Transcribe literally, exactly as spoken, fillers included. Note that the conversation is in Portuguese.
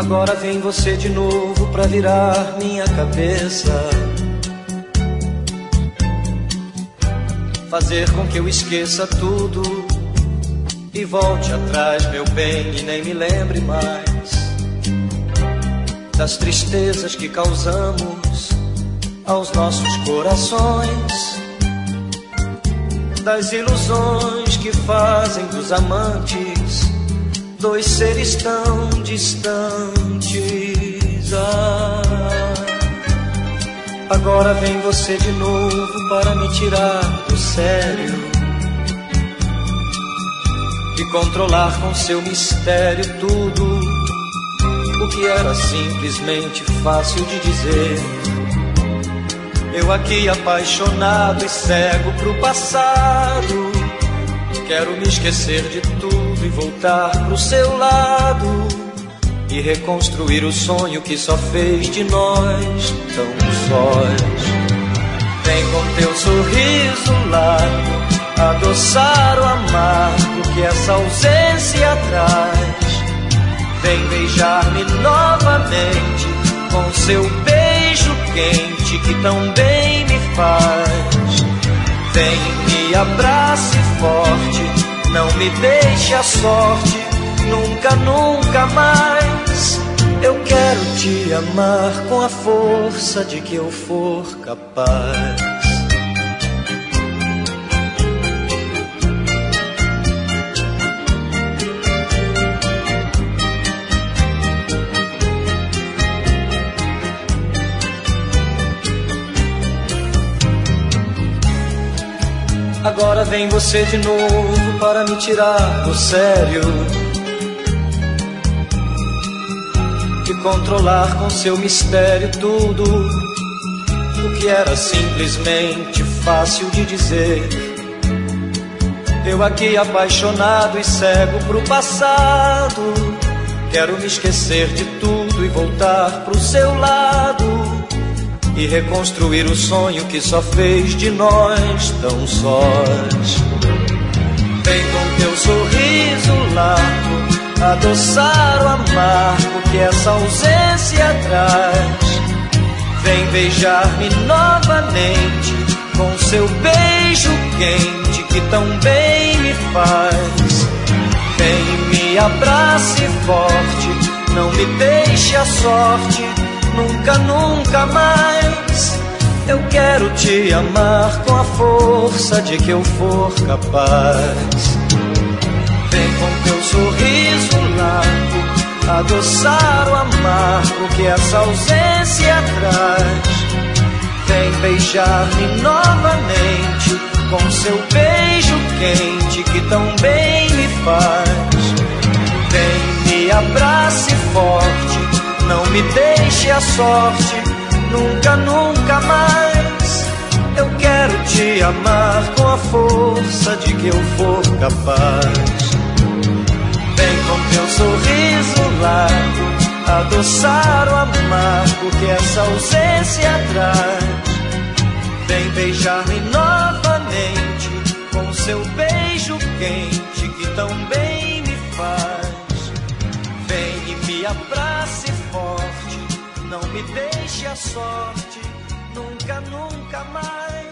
Agora vem você de novo pra virar minha cabeça, fazer com que eu esqueça tudo e volte atrás, meu bem, e nem me lembre mais das tristezas que causamos aos nossos corações, das ilusões que fazem dos amantes dois seres tão distantes. Ah, agora vem você de novo para me tirar do sério e controlar com seu mistério tudo o que era simplesmente fácil de dizer. Eu aqui apaixonado e cego pro passado, quero me esquecer de tudo e voltar pro seu lado e reconstruir o sonho que só fez de nós tão sós. Vem com teu sorriso largo adoçar o amargo que essa ausência traz. Vem beijar-me novamente com seu beijo quente que tão bem me faz. Vem, me abrace forte, não me deixe à sorte, nunca, nunca mais. Eu quero te amar com a força de que eu for capaz. Agora vem você de novo para me tirar do sério e controlar com seu mistério tudo o que era simplesmente fácil de dizer. Eu aqui apaixonado e cego pro passado, quero me esquecer de tudo e voltar pro seu lado e reconstruir o sonho que só fez de nós tão sós. Vem com teu sorriso largo adoçar o amargo que essa ausência traz. Vem beijar-me novamente com seu beijo quente que tão bem me faz. Vem, me abrace forte, não me deixe à sorte, nunca, nunca mais. Eu quero te amar com a força de que eu for capaz. Vem com teu sorriso largo adoçar o amargo que essa ausência traz. Vem beijar-me novamente com seu beijo quente que tão bem me faz. Vem, me abrace forte, não me deixe à sorte, nunca, nunca mais. Eu quero te amar com a força de que eu for capaz. Vem com teu sorriso largo adoçar o amargo que essa ausência traz. Vem beijar-me novamente com seu beijo quente que tão bem me faz. Vem e me abrace forte, não me deixe à sorte, nunca, nunca mais.